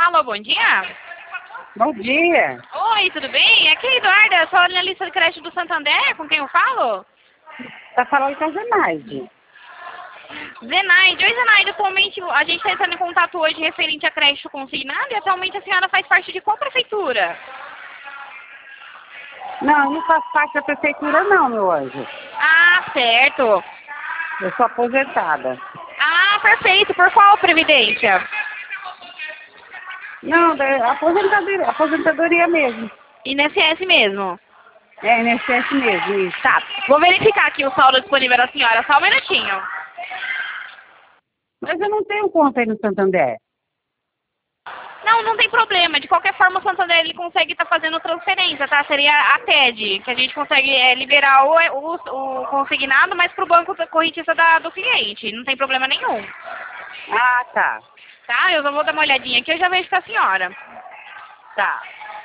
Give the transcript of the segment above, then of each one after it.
Alô, bom dia. Bom dia. Oi, tudo bem? Aqui é a Eduarda, eu sou analista de crédito do Santander, com quem eu falo? Tá falando com a Zenaide. Zenaide. Oi, Zenaide, atualmente a gente está entrando em contato hoje referente a crédito consignado e atualmente a senhora faz parte de qual prefeitura? Não, eu não faço parte da prefeitura não, meu anjo. Ah, certo. Eu sou aposentada. Ah, perfeito. Por qual previdência? Não, aposentadoria mesmo. INSS mesmo. É, INSS mesmo, isso. Tá, vou verificar aqui o saldo disponível da senhora, só um minutinho. Mas eu não tenho conta aí no Santander. Não, não tem problema. De qualquer forma, o Santander ele consegue estar fazendo transferência, tá? Seria a TED, que a gente consegue liberar o consignado, mas para o banco correntista do cliente. Não tem problema nenhum. Ah, tá. Tá? Eu só vou dar uma olhadinha aqui e eu já vejo com a senhora. Tá.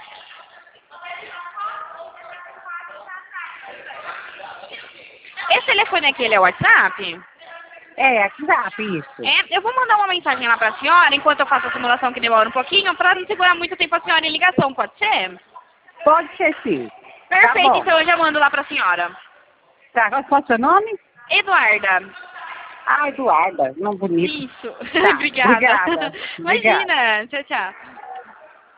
Esse telefone aqui, ele é o WhatsApp? É, WhatsApp, isso. É, eu vou mandar uma mensagem lá para a senhora, enquanto eu faço a simulação que demora um pouquinho, para não segurar muito tempo a senhora em ligação, pode ser? Pode ser sim. Perfeito, Tá bom. então eu já mando lá para a senhora. Tá, qual é o seu nome? Eduarda. Ah, Eduarda. Não bonito. Isso. Tá, Obrigada. obrigada. Imagina. Tchau, tchau.